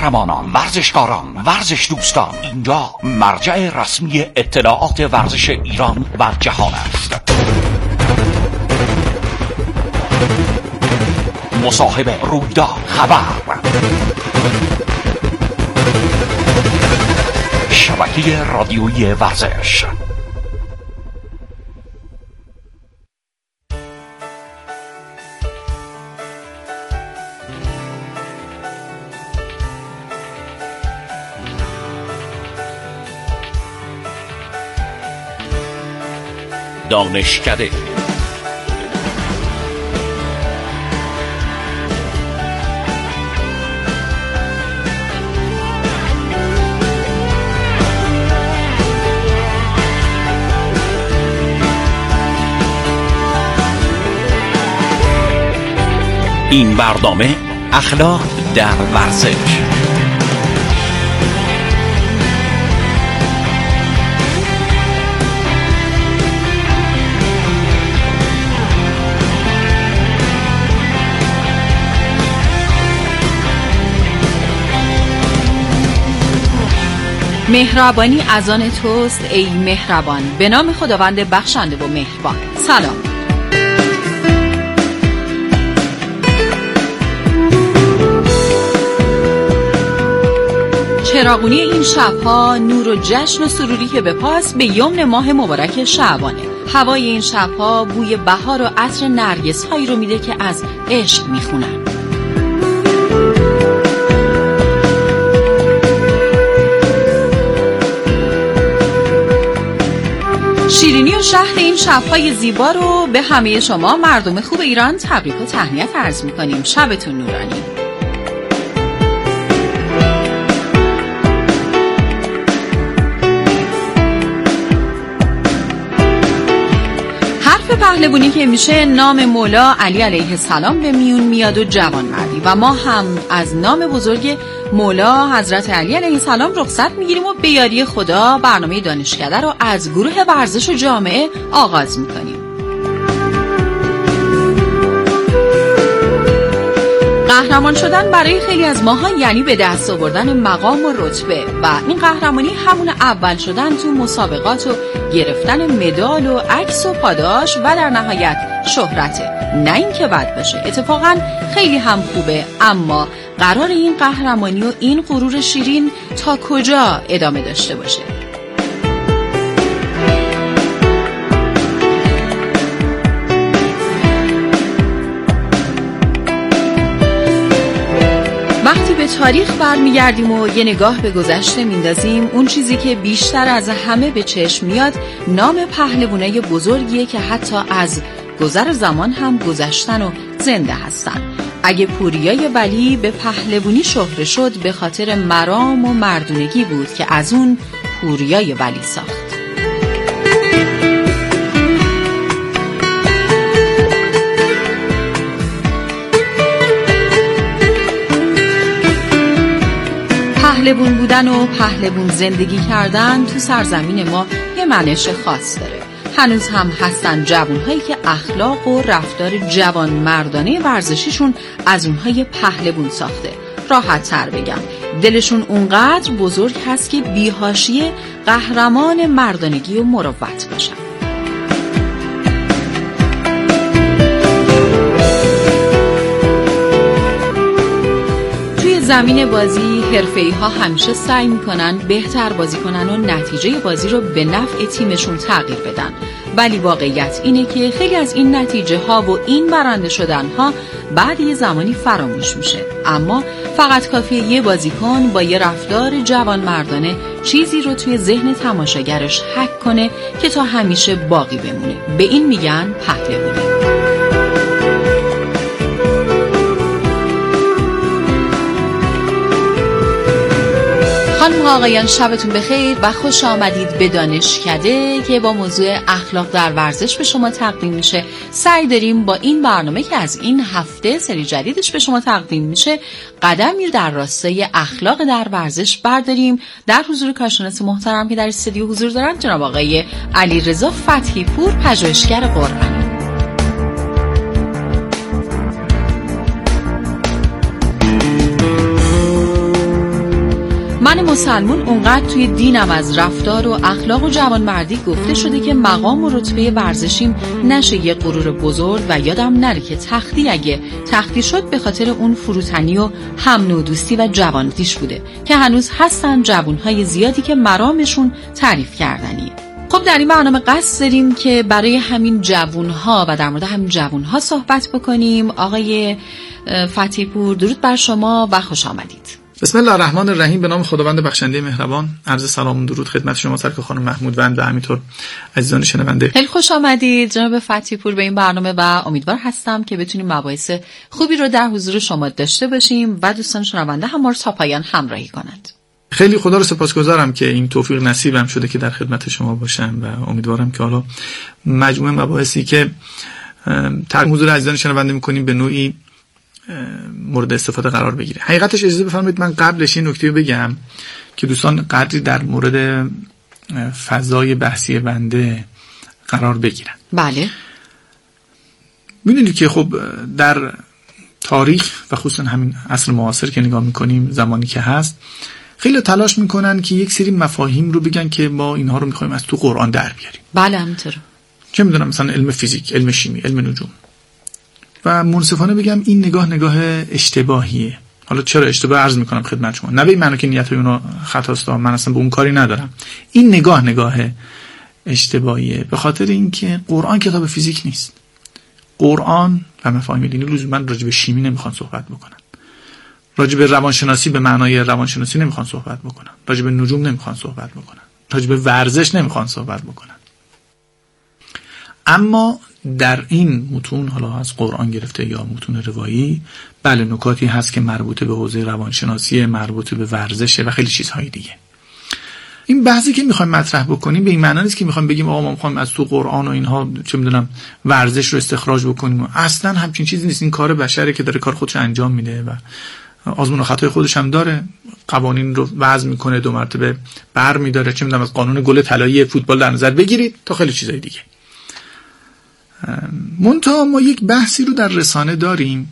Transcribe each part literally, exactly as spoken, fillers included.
قهرمانان، ورزشکاران، ورزش دوستان، اینجا مرجع رسمی اطلاعات ورزش ایران و جهان است. مصاحبه، رویداد، خبر، شبکه رادیویی ورزش. دانشکده این برنامه اخلاق در ورزش. مهربانی از آن توست ای مهربان، به نام خداوند بخشنده و مهربان. سلام. چراغونی این شبها نور و جشن و سروری که به پاس به یمن ماه مبارک شعبانه. هوای این شبها بوی بهار و عطر نرگس هایی رو میده که از عشق میخونن. شیرینی و شهد این شب‌های زیبا رو به همه شما مردم خوب ایران تبریک و تهنیت عرض می‌کنیم. شبتون نورانی. حرف پهلوانی که میشه نام مولا علی علیه السلام به میون میاد و جوانمردی، و ما هم از نام بزرگ مولا حضرت علی علیه السلام رخصت میگیریم و به یاری خدا برنامه دانشکده رو از گروه ورزش و جامعه آغاز میکنیم. قهرمان شدن برای خیلی از ماها یعنی به دست آوردن مقام و رتبه، و این قهرمانی همون اول شدن تو مسابقات و گرفتن مدال و عکس و پاداش و در نهایت شهرته. نه این که بد باشه، اتفاقا خیلی هم خوبه، اما قرار این قهرمانی و این غرور شیرین تا کجا ادامه داشته باشه؟ وقتی به تاریخ برمیگردیم و یه نگاه به گذشته میندازیم، اون چیزی که بیشتر از همه به چشم میاد نام پهلوانای بزرگیه که حتی از گذر زمان هم گذشتن و زنده هستن. اگه پوریای ولی به پهلوانی شهره شد، به خاطر مرام و مردونگی بود که از اون پوریای ولی ساخت. پهلوان بودن و پهلوان زندگی کردن تو سرزمین ما یه منش خاص داره. هنوز هم هستن جوانهایی که اخلاق و رفتار جوان مردانه ورزشیشون از اونهای پهلوان ساخته. راحت تر بگم، دلشون اونقدر بزرگ هست که بی‌حاشیه قهرمان مردانگی و مروت باشن. توی زمین بازی حرفه‌ای ها همیشه سعی میکنن بهتر بازی کنن و نتیجه بازی رو به نفع تیمشون تغییر بدن، ولی واقعیت اینه که خیلی از این نتیجه ها و این برنده شدن ها بعد یه زمانی فراموش میشه. اما فقط کافیه یه بازیکن با یه رفتار جوان مردانه چیزی رو توی ذهن تماشاگرش حک کنه که تا همیشه باقی بمونه. به این میگن پهلوانی. خانم آقایان، شبتون بخیر و خوش آمدید به دانشکده که با موضوع اخلاق در ورزش به شما تقدیم میشه. سعی داریم با این برنامه که از این هفته سری جدیدش به شما تقدیم میشه قدمی در راستای اخلاق در ورزش برداریم. در حضور کارشناس محترم که در استودیو حضور دارن، جناب آقای علیرضا فتحی پور، پژوهشگر قرآن. مسلمون اونقدر توی دینم از رفتار و اخلاق و جوانمردی گفته شده که مقام و رتبه ورزشیم نشه یه غرور بزرگ و یادم نره که تختی اگه تختی شد به خاطر اون فروتنی و هم نودوستی و جوانمردیش بوده که هنوز هستن جوانهای زیادی که مرامشون تعریف کردنیه. خب در این برنامه قصد داریم که برای همین جوانها و در مورد همین جوانها صحبت بکنیم. آقای فتحی پور درود بر شما و خوش آمدید. بسم الله الرحمن الرحیم. به نام خداوند بخشنده مهربان. عرض سلام و درود خدمت شما سرکار خانم محمودوند و همینطور عزیزان شنونده. خیلی خوش آمدید جناب فتحی پور به این برنامه و امیدوار هستم که بتونیم مباحث خوبی رو در حضور شما داشته باشیم و دوستان شنونده هم ما رو تا پایان همراهی کنند. خیلی خدا رو سپاسگزارم که این توفیق نصیبم شده که در خدمت شما باشم و امیدوارم که حالا مجموعه مباحثی که در حضور عزیزان شنونده می‌کنیم به نوعی مورد استفاده قرار بگیره. حقیقتش اجازه بفرمایید من قبلش این نکته رو بگم که دوستان قدری در مورد فضای بحثی بنده قرار بگیرن. بله. می‌دونید که خب در تاریخ و خصوصا همین عصر معاصر که نگاه می‌کنیم، زمانی که هست، خیلی تلاش میکنن که یک سری مفاهیم رو بگن که ما اینها رو میخوایم از تو قرآن در بیاریم. بله همینطور. چه میدونم مثلا علم فیزیک، علم شیمی، علم نجوم. و منصفانه بگم این نگاه نگاه اشتباهیه. حالا چرا اشتباه عرض میکنم خدمت شما؟ نه به این معنی که نیت اونا خطاست، من اصلا به اون کاری ندارم. این نگاه نگاه اشتباهیه به خاطر اینکه قرآن کتاب فیزیک نیست. قرآن و مفاهیم دینی لزوما راجع به شیمی نمیخوان صحبت بکنن. راجع به روانشناسی به معنای روانشناسی نمیخوان صحبت بکنن. راجع به نجوم نمیخوان صحبت بکنن. راجع به ورزش نمیخوان صحبت بکنن. اما در این متون، حالا از قرآن گرفته یا متون روایی، بله نکاتی هست که مربوط به حوزه روانشناسی، مربوط به ورزشه و خیلی چیزهای دیگه. این بحثی که میخوایم مطرح بکنیم به این معنی نیست که میخوایم بگیم آقا ما میخوایم از تو قرآن و اینها چه میدونم ورزش رو استخراج بکنیم. اصلا همچین چیزی نیست. این کار بشره که داره کار خودش انجام میده و آزمون و خطای خودش هم داره. قوانین رو وضع میکنه، دو مرتبه بر میداره، چه میدونم از قانون گل طلایی فوتبال در نظر بگیرید تا خیلی چیزای دیگه. منتها ما یک بحثی رو در رسانه داریم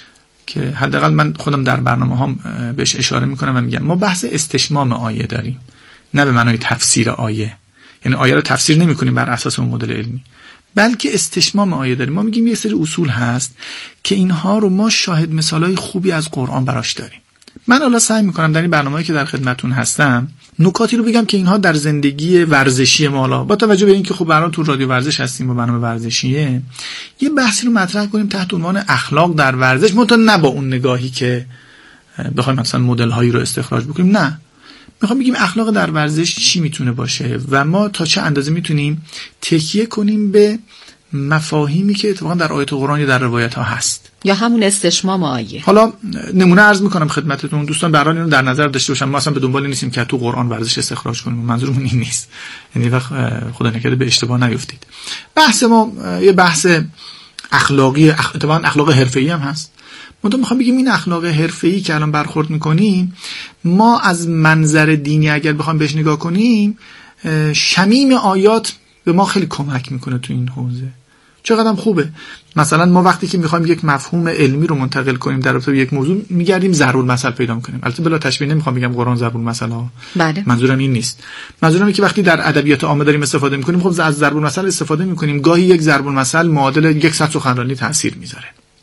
که حداقل من خودم در برنامه هم بهش اشاره میکنم و میگم ما بحث استشمام آیه داریم، نه به معنای تفسیر آیه. یعنی آیه رو تفسیر نمیکنیم بر اساس اون مدل علمی، بلکه استشمام آیه داریم. ما میگیم یه سری اصول هست که اینها رو ما شاهد مثالای خوبی از قرآن براش داریم. من حالا سعی میکنم در این برنامه‌ای که در خدمتتون هستم نکاتی رو بگم که اینها در زندگی ورزشی ما، حالا با توجه به اینکه خب برام تو رادیو ورزش هستیم و برنامه ورزشیه، یه بحثی رو مطرح کنیم تحت عنوان اخلاق در ورزش، منتها نه با اون نگاهی که بخوایم مثلا مدل هایی رو استخراج بکنیم. نه، میخوام بگیم اخلاق در ورزش چی میتونه باشه و ما تا چه اندازه میتونیم تکیه کنیم به مفاهیمی که اتفاقا در آیات قرآن یا در روایت ها هست، یا همون استشمام آیه. حالا نمونه عرض میکنم خدمتتون دوستان، برای اینو در نظر داشته باشم. ما اصلا به دنبال نیستیم که تو قرآن ورزش استخراج کنیم، منظورمون این نیست. یعنی وقت خدا نکرده به اشتباه نیفتید. بحث ما یه بحث اخلاقی، اتفاقا اخلاق حرفه‌ای هم هست. ما تو میخوام بگیم این اخلاق حرفه‌ای که الان برخورد میکنیم، ما از منظر دینی اگر بخوام بهش نگاه کنیم، شمیم آیات به ما خیلی کمک میکنه تو این حوزه. چقدر خوبه. مثلا ما وقتی که میخوایم یک مفهوم علمی رو منتقل کنیم در رابطه با یک موضوع، میگردیم ضرب المثل پیدا میکنیم. البته بلا تشبیه نمیخوام بگم قرآن ضرب المثل ها. بله. منظورم این نیست. منظورم اینه که وقتی در ادبیات عامه داریم استفاده میکنیم، خب از ضرب المثل استفاده میکنیم. گاهی یک ضرب المثل معادل یک صد سخنرانی تاثیر میذاره.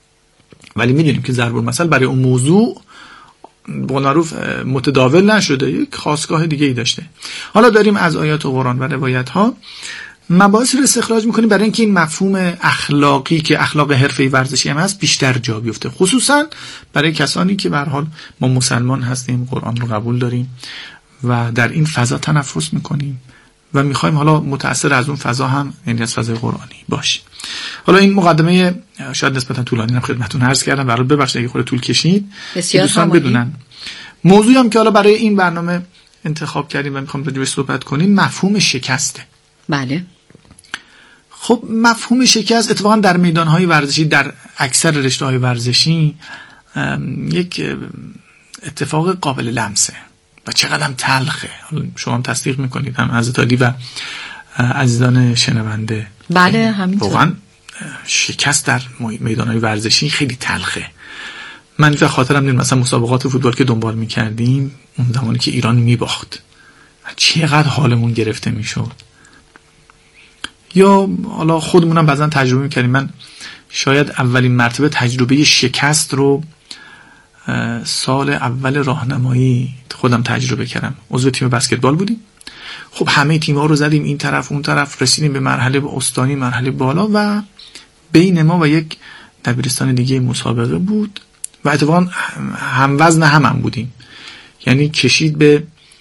ولی میدونیم که ضرب المثل برای اون موضوع به قول معروف متداول نشده، یک خاصگاه دیگه ای داشته. حالا داریم از آیات قرآن و روایت ها مباحث رو استخراج میکنیم برای اینکه این مفهوم اخلاقی که اخلاق حرفه‌ای ورزشی هم هست بیشتر جا بیفته، خصوصا برای کسانی که به هر حال ما مسلمان هستیم، قرآن رو قبول داریم و در این فضا تنفس میکنیم و میخوایم حالا متأثر از اون فضا هم، یعنی از فضای قرآنی باشیم. حالا این مقدمه شاید نسبتا طولانی هم خدمتتون عرض کردم، برای ببخشید اگه خورده طول کشید، دوستان بدونن. موضوعی هم که حالا برای این برنامه انتخاب کردیم و میخوام راجعش صحبت کنیم مفهوم شکسته. بله. خب مفهوم شکست اتفاقا در میدانهای ورزشی، در اکثر رشته‌های ورزشی یک اتفاق قابل لمسه و چقدر تلخه. شما هم تصدیق میکنید، هم حضرت علی و عزیزان شنونده. بله همینطور. واقعا شکست در میدانهای ورزشی خیلی تلخه من و خاطرم میاد مثلا مسابقات فوتبال که دنبال میکردیم اون زمانی که ایران میباخت چقدر حالمون گرفته میشد. یا حالا خودمونم بعضا تجربه میکردیم. من شاید اولین مرتبه تجربه شکست رو سال اول راهنمایی خودم تجربه کردم. عضو تیم بسکتبال بودیم. خب همه تیم‌ها رو زدیم این طرف اون طرف، رسیدیم به مرحله استانی، مرحله بالا و بین ما و یک دبیرستان دیگه مسابقه بود و اتفاقا هم وزن هم هم بودیم. یعنی کشید به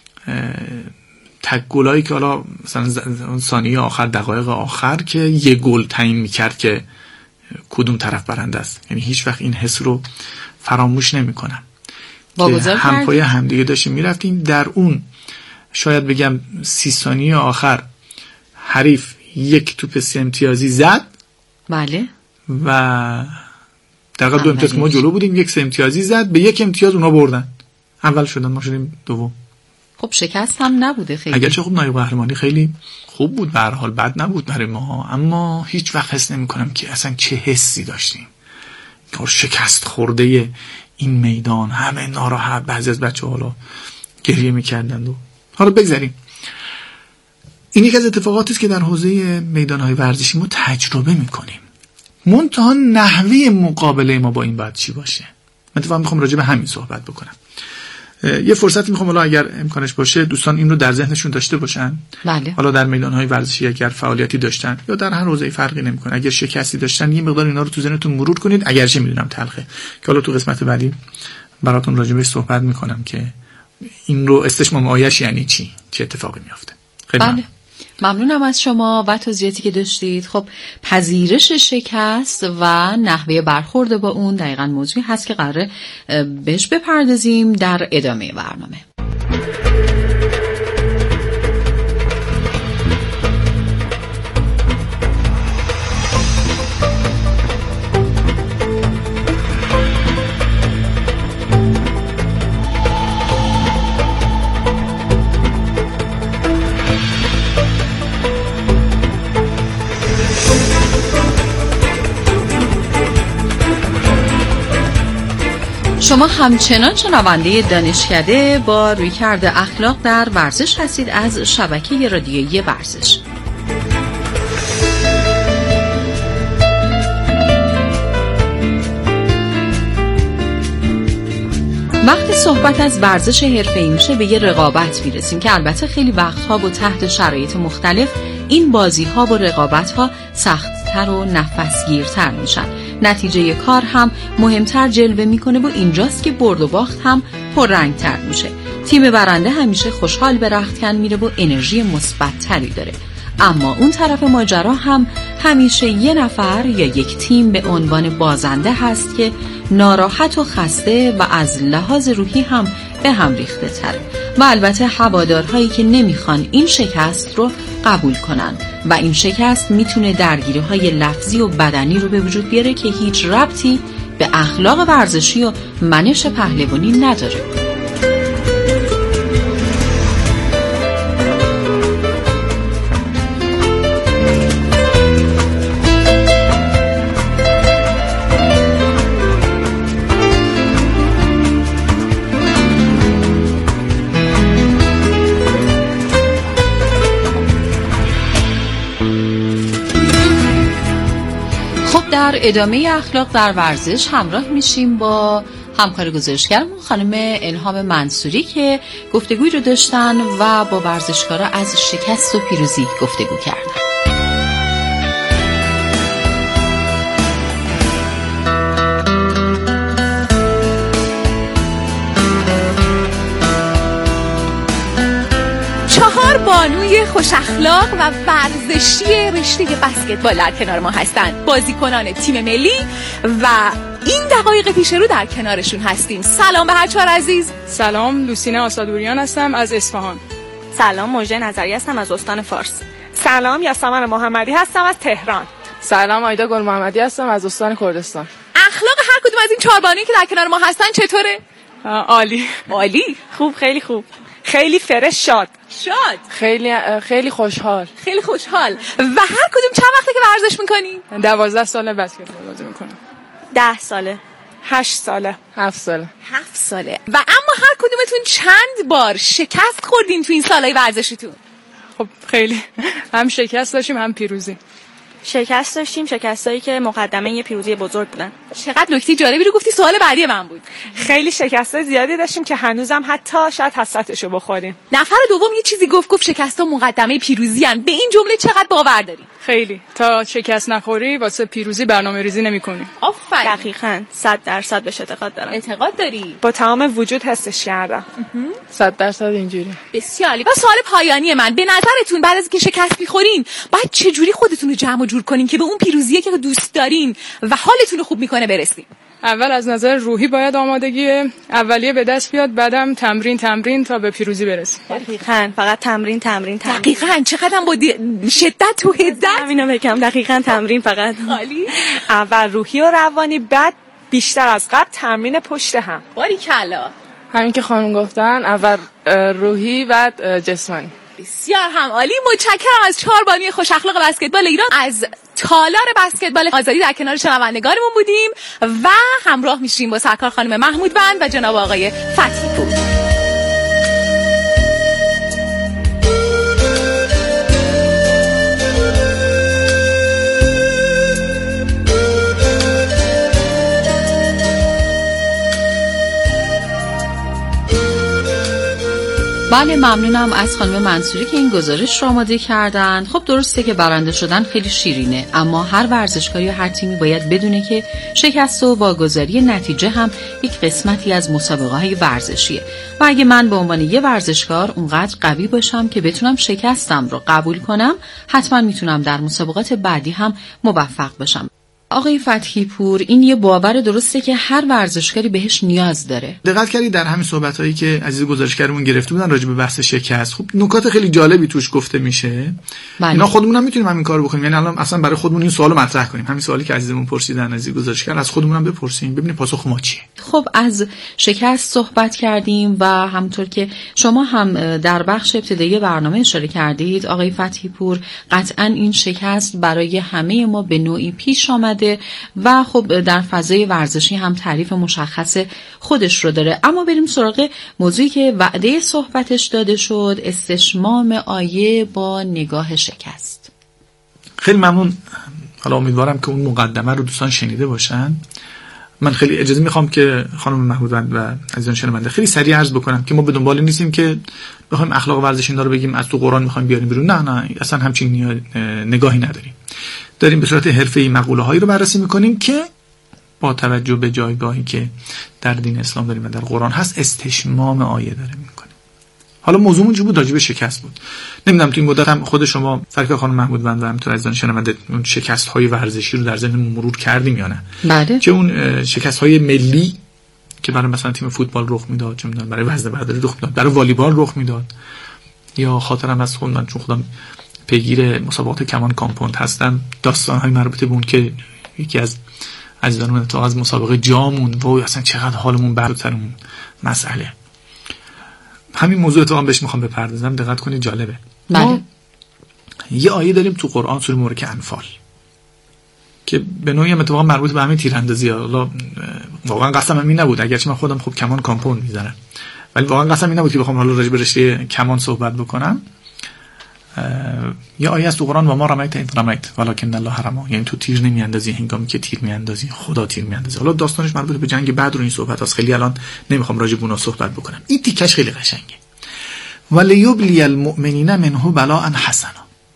تک گلایی که حالا مثلا ثانیه آخر، دقایق آخر که یه گل تعیین می‌کرد که کدوم طرف برنده است. یعنی هیچ وقت این حس رو فراموش نمی‌کنم. که هم پای هم دیگه داشتیم میرفتیم. در اون شاید بگم سی ثانیه آخر حریف یک توپ سه امتیازی زد. بله. و دقیقا دو امتیاز ما جلو بودیم، یک سه امتیازی زد، به یک امتیاز اونا بردن، اول شدن، ما شدیم دوم. خب شکست هم نبوده خیلی. اگرچه خب نایب قهرمانی خیلی خوب بود، به هر حال بد نبود برای ما، اما هیچ وقت حس نمی‌کنم که اصلا چه حسی داشتیم که شکست خورده این میدان، همه ناراحت، بعضی از بچه‌ها حالا گریه می‌کردند. و حالا بگذاریم. این یک از اتفاقاتی است که در حوزه میدان‌های ورزشی ما تجربه می‌کنیم. منتها نحوه مقابله ما با این باید چی باشه؟ من اتفاقا میخوام راجع به همین صحبت بکنم. یه فرصتی میخوام حالا اگر امکانش باشه دوستان این رو در ذهنشون داشته باشن. بله. حالا در میدان‌های ورزشی اگر فعالیتی داشتن یا در هر حوزه فرقی نمیکنه، اگر شکستی داشتن یه مقدار اینا رو تو ذهنتون مرور کنید. اگرچه میدونم تلخه که حالا تو قسمت بعدی براتون راجع بهش صحبت میکنم که این رو استشمام آیش یعنی چی، چه اتفاقی میفته. خیلی بله. ممنونم از شما و توضیحاتی که داشتید. خب پذیرش شکست و نحوه برخورد با اون دقیقاً موضوعی هست که قراره بهش بپردازیم در ادامه برنامه. شما همچنان شنونده دانشکده با رویکرد اخلاق در ورزش هستید از شبکه رادیویی ورزش. وقتی صحبت از ورزش حرفه‌ای میشه به یه رقابت میرسیم که البته خیلی وقتها با تحت شرایط مختلف این بازی‌ها و رقابت‌ها سخت‌تر و نفسگیرتر میشن. نتیجه کار هم مهمتر جلوه میکنه و اینجاست که برد و باخت هم پررنگتر میشه. تیم برنده همیشه خوشحال به رختکن میره و انرژی مثبت‌تری داره. اما اون طرف ماجرا هم همیشه یه نفر یا یک تیم به عنوان بازنده هست که ناراحت و خسته و از لحاظ روحی هم به هم ریخته تره و البته هوادارهایی که نمیخوان این شکست رو قبول کنن و این شکست میتونه درگیری‌های لفظی و بدنی رو به وجود بیاره که هیچ ربطی به اخلاق ورزشی و منش پهلوانی نداره. در ادامه اخلاق در ورزش همراه میشیم با همکار گزارشگرمون خانم الهام منصوری که گفتگوی رو داشتن و با ورزشکارا از شکست و پیروزی گفتگو کردن. چهار بانوی خوش اخلاق و ورزشی رشته بسکتبال در کنار ما هستند. بازیکنان تیم ملی و این دقایق پیش رو در کنارشون هستیم. سلام به هر چهار عزیز. سلام، لوسینه آسادوریان هستم از اصفهان. سلام، موژه نظری هستم از استان فارس. سلام، یاسمن محمدی هستم از تهران. سلام، آیدا گل محمدی هستم از استان کردستان. اخلاق هر کدوم از این چهار بانویی که در کنار ما هستن چطوره؟ عالی. عالی. خوب، خیلی خوب. خیلی فرش، شاد. شاد. خیلی خیلی خوشحال. خیلی خوشحال. و هر کدوم چند وقته که ورزش میکنی؟ دوازده ساله بسکتبال بازی میکنم. ده ساله. هشت ساله. هفت ساله. هفت ساله. و اما هر کدومتون چند بار شکست خوردین تو این سالهای ورزشیتون؟ خب خیلی هم شکست داشتیم هم پیروزی. شکست داشتیم، شکستایی که مقدمه یه پیروزی بزرگ بودن. چقدر نکته جالبی رو گفتی. سوال بعدی من بود. خیلی شکستای زیادی داشتیم که هنوزم حتی شاید حسرتشو بخوریم. نفر دوم یه چیزی گفت گفت شکست‌ها مقدمه پیروزی ان. به این جمله چقدر باور داری؟ خیلی. تا شکست نخوری واسه پیروزی برنامه‌ریزی نمی‌کنی. آفرین. دقیقاً صد درصد بهش اعتقاد دارم. اعتقاد داری؟ با تمام وجود حسش کردم. صد درصد اینجوری. بسیار عالی. و سوال پایانی من، به نظرتون بعد از اینکه شکست می‌خورین باید چه جوری خودتون رو جمع و جور کنین که به اون پیروزیه که دوست دارین و حالتون رو خوب می‌کنه برسین؟ اول از نظر روحی باید آمادگی اولیه به دست بیاد، بعدم تمرین تمرین تا به پیروزی برسیم. دقیقاً. فقط تمرین تمرین تمرین. دقیقاً. چقدرم با شدت و حدت. همینو بگم. دقیقاً تمرین فقط. عالی. اول روحی و روانی، بعد بیشتر از قبل تمرین پشت هم. باریکلا. همین که خانم گفتن، اول روحی بعد جسمانی. بسیار هم عالی. متشکرم از چهار بانوی خوش اخلاق بسکتبال ایران. از تالار بسکتبال آزادی در کنار شنوندگانمون بودیم و همراه میشیم با سرکار خانم محمود بند و جناب آقای فتحی پور. بله، ممنونم از خانم منصوری که این گزارش رو آماده کردن. خب درسته که برنده شدن خیلی شیرینه، اما هر ورزشکاری و هر تیمی باید بدونه که شکست و واگذاری نتیجه هم یک قسمتی از مسابقه های ورزشیه و اگه من به عنوان یه ورزشکار اونقدر قوی باشم که بتونم شکستم رو قبول کنم، حتما میتونم در مسابقات بعدی هم موفق باشم. آقای فتحی پور، این یه باور درسته که هر ورزشکاری بهش نیاز داره. دقت کردید در همین صحبتایی که عزیز گزارشگرمون گرفته بودن راجع به بحث شکست، خب نکات خیلی جالبی توش گفته میشه. بله. اینا خودمون هم میتونیم همین کارو بکنیم. یعنی الان اصلا برای خودمون این سوالو مطرح کنیم. همین سوالی که عزیزمون پرسیدن عزیز گزارشگر، از خودمون هم بپرسیم ببینیم پاسخ ما چیه. خب از شکست صحبت کردیم و همونطور که شما هم در بخش ابتدایی برنامه اشاره کردید آقای فتحی پور، قطعاً این شکست برای همه ما به نوعی پیش آمده و خب در فضای ورزشی هم تعریف مشخص خودش رو داره. اما بریم سراغ موضوعی که وعده صحبتش داده شد، استشمام آیه با نگاه شکست. خیلی ممنون. حالا امیدوارم که اون مقدمه رو دوستان شنیده باشن. من خیلی اجازه میخوام که خانم محمود و عزیزان شنونده خیلی سریع عرض بکنم که ما به دنبال نیستیم که بخوایم اخلاق ورزشی اینا رو بگیم از تو قرآن میخوایم بیاریم بیرون. نه نه، اصلا همچین نگاهی نداریم. داریم به صورت حرفه‌ای مقوله هایی رو بررسی میکنیم که با توجه به جایگاهی که در دین اسلام داریم و در قرآن هست استشمام آیه داریم میکنیم. حالا موضوعمون چی بود؟ راجع به شکست بود. نمیدونم تو این مدت هم خود شما سرکار خانم محمود بند و همینطور عزیزان شنونده اون شکست های ورزشی رو در ذهنمون مرور کردیم یا نه؟ بله. چه اون شکست های ملی که برای مثلا تیم فوتبال رخ میداد، چه میدونم برای وزنه برداری رخ میداد، برای والیبال رخ میداد، یا خاطرم از خودم چون خودم پیگیر مسابقات کمان کامپوند هستم، داستان‌های مربوط به اون که یکی از عزیزانمون تو از مسابقه جامون وای اصلا چقدر حالمون بد اون مسئله. همین موضوع اتفاقا بهش میخوام بپردازم. دقت کنید جالبه. بله. یه آیه داریم تو قرآن سوره مبارکه انفال که به نوعی هم اتفاقا مربوط به همین تیراندازیه. حالا واقعا قسمم این نبود، اگرچه من خودم خوب کمان کامپوند میزنم، ولی واقعا قسم این نبود که بخوام حالا راجع به رشته کمان صحبت بکنم. یه آیه از تو قرآن و ما رمیت اذ رمیت ولکن الله رمی، یعنی تو تیر نمیاندازی هنگامی که تیر میاندازی، خدا تیر میاندازه. حالا داستانش مربوط به جنگ بدر و این صحبت هست، خیلی الان نمیخوام راجع به اونها صحبت بکنم. این تیکش خیلی قشنگه. ولیبلی المؤمنین منه بلاء حسنا.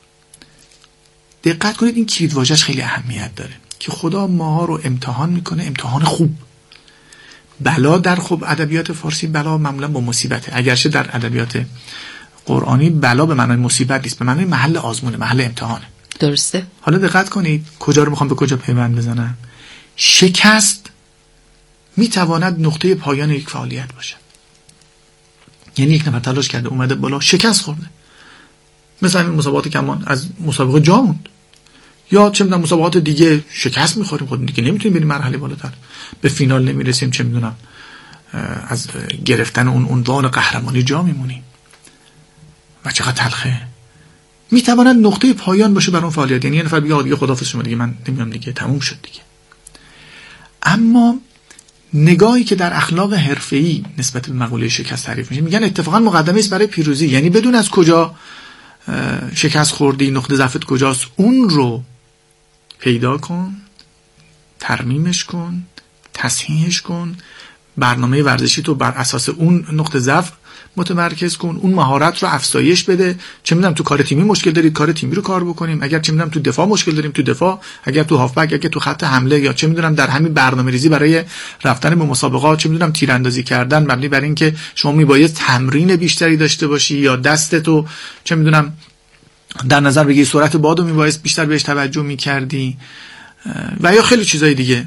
دقت کنید این کلید واژه‌اش خیلی اهمیت داره که خدا ماها رو امتحان میکنه، امتحان خوب. بلا در خب ادبیات فارسی بلا معمولا با مصیبته، اگرچه در ادبیات قرآنی بلا به معنای مصیبت نیست، به معنای محل آزمونه، محل امتحانه. درسته. حالا دقت کنید کجا رو میخوام به کجا پیوند بزنم. شکست میتواند نقطه پایان یک فعالیت باشه. یعنی یک نفر تلاش کرده اومده بالا، شکست خورده، مثلا این مسابقات کمان از مسابقه جا موند، یا چه میدونم مسابقات دیگه شکست میخوریم، خود دیگه نمیتونیم بریم مرحله بالاتر، به فینال نمیرسیم، چه میدونم از گرفتن اون عنوان قهرمانی جا میمونیم و چقدر تلخه. میتواند نقطه پایان باشه بر اون فعالیت. یعنی یه نفر بگه دیگه خداحافظ شما، دیگه من نمیام دیگه، تموم شد دیگه. اما نگاهی که در اخلاق حرفه‌ای نسبت به مقوله شکست تعریف میشه، میگن اتفاقا مقدمه است برای پیروزی. یعنی بدون از کجا شکست خوردی، نقطه ضعفت کجاست، اون رو پیدا کن، ترمیمش کن، تصحیحش کن، برنامه ورزشی تو بر اساس اون نقطه ضعف متمرکز کن، اون مهارت رو افزایش بده. چه میدونم تو کار تیمی مشکل دارید، کار تیمی رو کار بکنیم. اگر چه میدونم تو دفاع مشکل داریم، تو دفاع. اگر تو هافبک، اگر تو خط حمله، یا چه میدونم در همین برنامه‌ریزی برای رفتن به مسابقات، چه میدونم تیراندازی کردن مبنی بر اینکه شما میباید تمرین بیشتری داشته باشی، یا دستتو چه میدونم در نظر بگیری، سرعت بادو میباید بیشتر بهش توجه میکردی، و یا خیلی چیزای دیگه.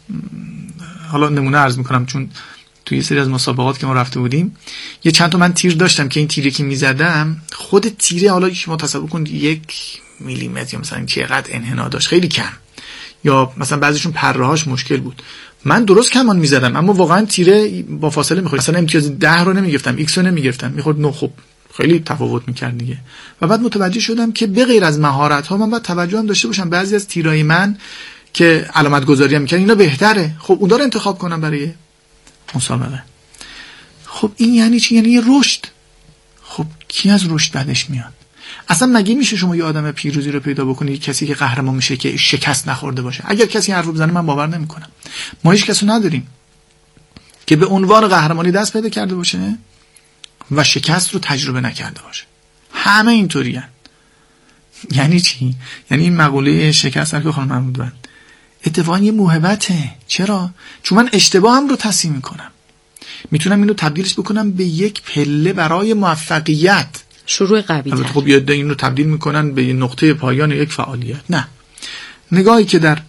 حالا نمونه عرض میکنم، چون توی سری از مسابقات که ما رفته بودیم یه چند تا من تیر داشتم که این تیری که میزدم، خود تیره حالا شما تصور کن یک میلیمتر یا مثلا چقدر انحنا داشت، خیلی کم، یا مثلا بعضیشون پرهاش مشکل بود. من درست کمان میزدم اما واقعا تیره با فاصله میخورد. مثلا امتیاز ده رو نمیگرفتم، ایکس رو نمیگرفتم، میخورد نه. خب خیلی تفاوت میکرد دیگه. و بعد متوجه شدم که به غیر از مهارت ها من باید توجه هم داشته باشم. بعضی از تیرای من که علامت گذاری هم میکنن اینا بهتره، خب اون رو انتخاب کنم برای مسابقه. خب این یعنی چی؟ یعنی یه رشد. خب کی از رشد بعدش میاد؟ اصلا مگه میشه شما یه آدم پیروزی رو پیدا بکنید، کسی که قهرمان میشه که شکست نخورده باشه؟ اگر کسی حرف بزنه من باور نمیکنم. ما هیچ کسی نداریم که به عنوان قهرمانی دست پیدا کرده باشه و شکست رو تجربه نکرده باشه. همه اینطوریان. یعنی چی؟ یعنی این مقوله شکست که خانم محمود بند اتفاقا یه موهبته. چرا؟ چون من اشتباهم رو تصحیح میکنم، میتونم اینو تبدیلش بکنم به یک پله برای موفقیت، شروع قوی تر. خب یاد این رو تبدیل میکنن به نقطه پایان یک فعالیت. نه، نگاهی که در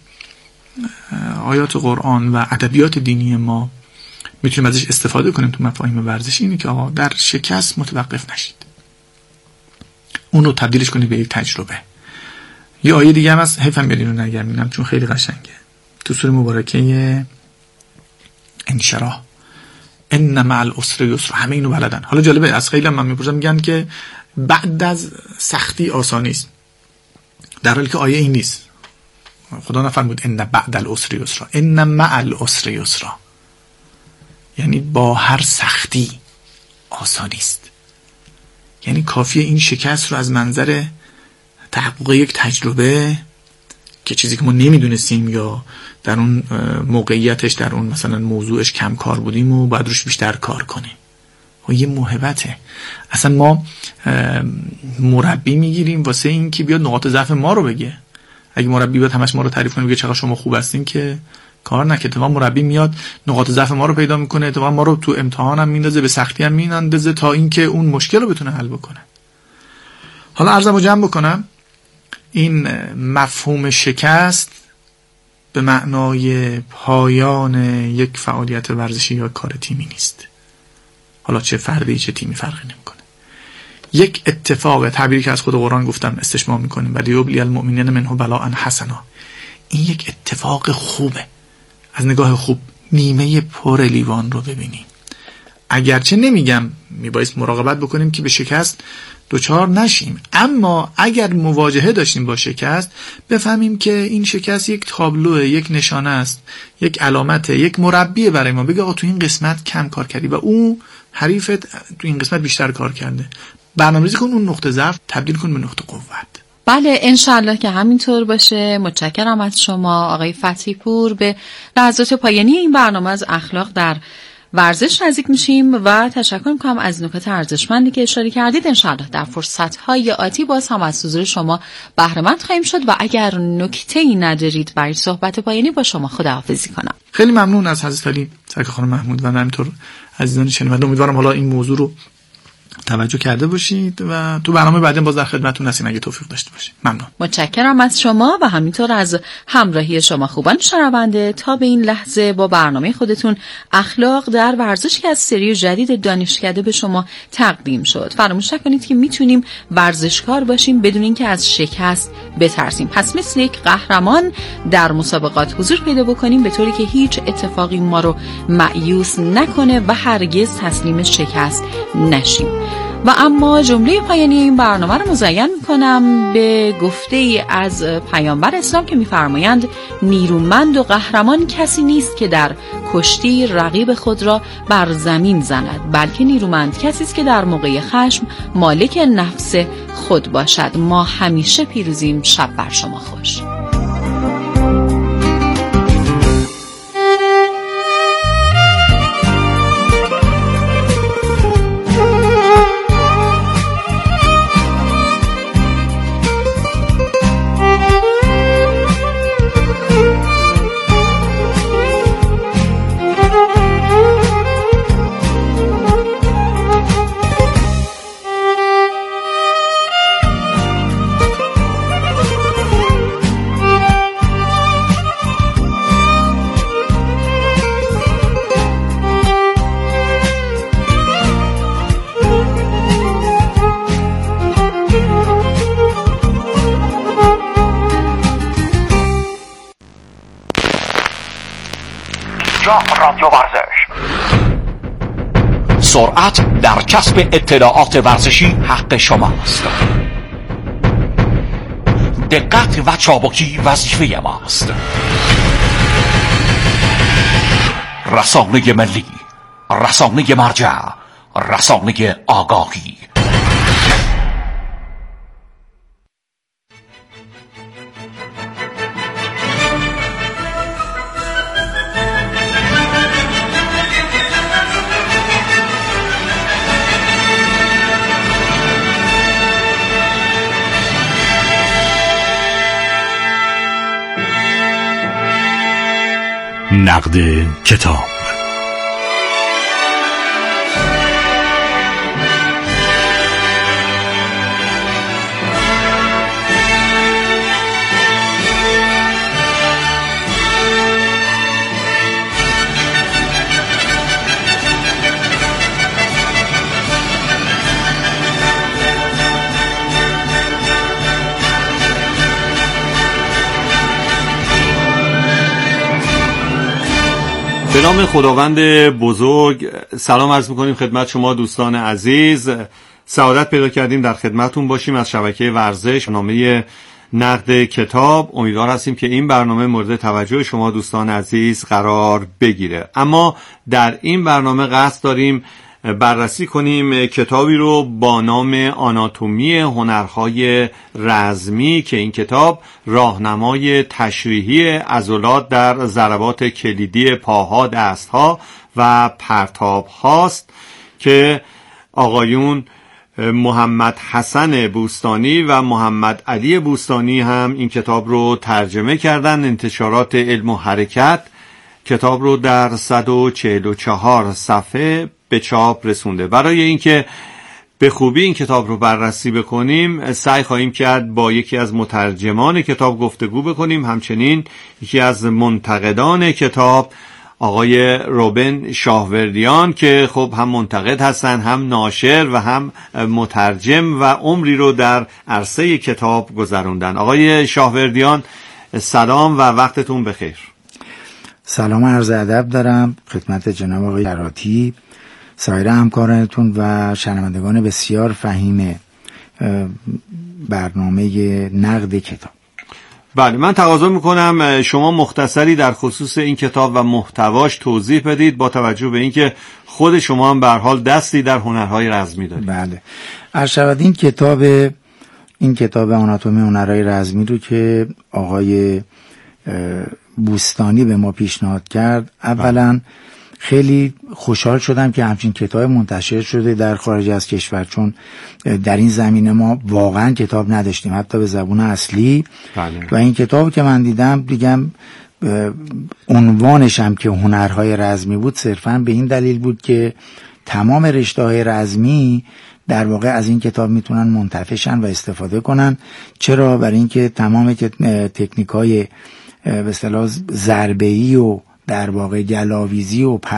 آیات قرآن و ادبیات دینی ما میتونیم ازش استفاده کنیم تو مفاهیم ورزشی اینه که آقا در شکست متوقف نشید، اون رو تبدیلش کنید به یک تجربه. یه آیه دیگه هم از حیفم بیاد اینو نگرمینم چون خیلی قشنگه، تو سوره مبارکه انشراح، ان مع العسر یسر. همه اینو بلدن. حالا جالبه، از خیلی من میپرسم میگن که بعد از سختی آسانی است، در حالی که آیه این نیست. خدا نفرمود ان بعد العسر یسر، ان مع العسر یسر، یعنی با هر سختی آسانی است. یعنی کافیه این شکست رو از منظر تحقق یک تجربه که چیزی که ما نمیدونستیم یا در اون موقعیتش، در اون مثلا موضوعش کم کار بودیم و باید روش بیشتر کار کنیم. و یه موهبته. اصلا ما مربی میگیریم واسه این که بیاد نقاط ضعف ما رو بگه. اگه مربی بیاد همش ما رو تعریف کنه بگه چقدر شما خوب هستین که کار نکنه. اتفاقا مربی میاد نقاط ضعف ما رو پیدا میکنه، اتفاقا ما رو تو امتحان هم میندازه، به سختی هم میندازه تا اینکه اون مشکل رو بتونه حل بکنه. حالا عرضمو جمع بکنم، این مفهوم شکست به معنای پایان یک فعالیت ورزشی یا کار تیمی نیست. حالا چه فردی چه تیمی فرقی نمیکنه. یک اتفاق، تعبیری که از خود قرآن گفتم استشمام میکنیم، ولی یبلی المؤمنین منه بلاء حسنا. این یک اتفاق خوبه. از نگاه خوب نیمه پر لیوان رو ببینیم. اگرچه نمیگم میبایست مراقبت بکنیم که به شکست دوچار نشیم، اما اگر مواجهه داشتیم با شکست بفهمیم که این شکست یک تابلوه، یک نشانه است، یک علامته، یک مربیه برای ما. بگه آقا تو این قسمت کم کار کردی و اون حریفت تو این قسمت بیشتر کار کرده. برنامه‌ریزی کن، اون نقطه ضعف تبدیل کن به نقطه قوت. بله انشالله که همینطور باشه. متشکرم از شما آقای فتحی پور. به لحظات پایانی این برنامه از اخلاق در ورزش نزدیک میشیم و تشکر میکنم از نکات ارزشمندی که اشاره کردید. انشالله در فرصت‌های آتی باز هم از حضور شما بهره مند خواهیم شد و اگر نکته‌ای ندارید برای صحبت پایانی با شما خداحافظی کنم. خیلی ممنون از حضرت علی سرکار خانم محمود و همینطور عزیزان شنونده. امیدوارم حالا این موضوع رو توجه کرده باشید و تو برنامه بعدی باز در خدمتتون هستیم اگه توفیق داشته باشید. ممنون. متشکرم از شما و همینطور از همراهی شما خوبان شنونده. تا به این لحظه با برنامه خودتون اخلاق در ورزش که از سری جدید دانشکده به شما تقدیم شد. فراموش نکنید که میتونیم ورزشکار باشیم بدون اینکه از شکست بترسیم. پس مثل یک قهرمان در مسابقات حضور پیدا بکنیم به طوری که هیچ اتفاقی ما رو مایوس نکنه و هرگز تسلیم شکست نشیم. و اما جمله پایانی این برنامه رو مزین می‌کنم به گفته ای از پیامبر اسلام که می‌فرمایند نیرومند و قهرمان کسی نیست که در کشتی رقیب خود را بر زمین زند، بلکه نیرومند کسی است که در موقع خشم مالک نفس خود باشد. ما همیشه پیروزیم. شب بر شما خوش. رادیو ورزش. سرعت در کسب اطلاعات ورزشی حق شماست. دقت و چابکی وظیفه ماست. رسانه ملی، رسانه مرجع، رسانه آگاهی. نقد کتاب. به نام خداوند بزرگ سلام عرض می‌کنیم خدمت شما دوستان عزیز. سعادت پیدا کردیم در خدمتون باشیم از شبکه ورزش، برنامه نقد کتاب. امیدوار هستیم که این برنامه مورد توجه شما دوستان عزیز قرار بگیره. اما در این برنامه قصد داریم بررسی کنیم کتابی رو با نام آناتومی هنرهای رزمی که این کتاب راهنمای تشریحی عضلات در ضربات کلیدی پاها، دستها و پرتاب هاست که آقایون محمد حسن بوستانی و محمد علی بوستانی هم این کتاب رو ترجمه کردن. انتشارات علم و حرکت کتاب رو در صد و چهل و چهار صفحه به چاپ رسونده. برای اینکه به خوبی این کتاب رو بررسی بکنیم سعی خواهیم کرد با یکی از مترجمان کتاب گفتگو بکنیم، همچنین یکی از منتقدان کتاب آقای روبن شاهوردیان که خب هم منتقد هستن، هم ناشر و هم مترجم و عمری رو در عرصه کتاب گذروندن. آقای شاهوردیان سلام و وقتتون بخیر. سلام و عرض ادب دارم خدمت جناب آقای کراتی، سایر همکارانتون و شنوندگان بسیار فهیم برنامه نقد کتاب. بله، من تقاضا میکنم شما مختصری در خصوص این کتاب و محتواش توضیح بدید با توجه به اینکه خود شما هم به هر حال دستی در هنرهای رزمی دارید. بله، عرض شود این کتاب این کتاب آناتومی هنرهای رزمی رو که آقای بوستانی به ما پیشنهاد کرد، اولا خیلی خوشحال شدم که همچین کتاب منتشر شده در خارج از کشور، چون در این زمینه ما واقعا کتاب نداشتیم حتی به زبان اصلی. بله. و این کتاب که من دیدم دیگم عنوانش هم که هنرهای رزمی بود صرفا به این دلیل بود که تمام رشته‌های رزمی در واقع از این کتاب میتونن منتفعشن و استفاده کنن. چرا؟ برای اینکه تمام تکنیک‌های به اصطلاح ضربه‌ای و در واقع گلاویزی و